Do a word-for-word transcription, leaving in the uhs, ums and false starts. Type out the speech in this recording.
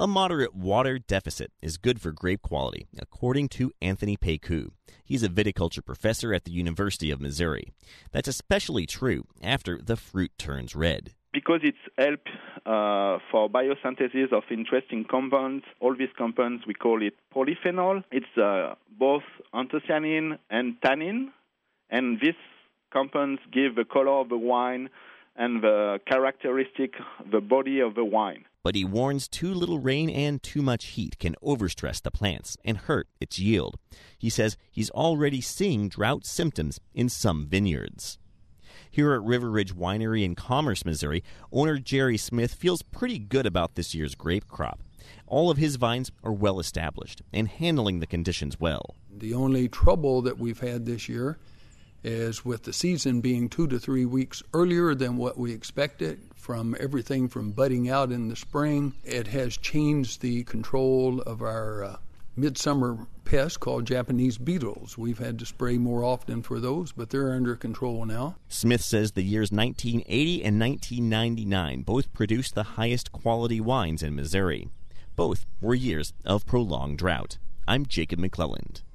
A moderate water deficit is good for grape quality, according to Anthony Pécu. He's a viticulture professor at the University of Missouri. That's especially true after the fruit turns red. Because it's help uh, for biosynthesis of interesting compounds. All these compounds, we call it polyphenol. It's uh, both anthocyanin and tannin, and these compounds give the color of the wine and the characteristic, the body of the wine. But he warns too little rain and too much heat can overstress the plants and hurt its yield. He says he's already seeing drought symptoms in some vineyards. Here at River Ridge Winery in Commerce, Missouri, owner Jerry Smith feels pretty good about this year's grape crop. All of his vines are well established and handling the conditions well. The only trouble that we've had this year is with the season being two to three weeks earlier than what we expected, from everything from budding out in the spring. It has changed the control of our uh, midsummer pest called Japanese beetles. We've had to spray more often for those, but they're under control now. Smith says the years nineteen eighty and nineteen ninety-nine both produced the highest quality wines in Missouri. Both were years of prolonged drought. I'm Jacob McClelland.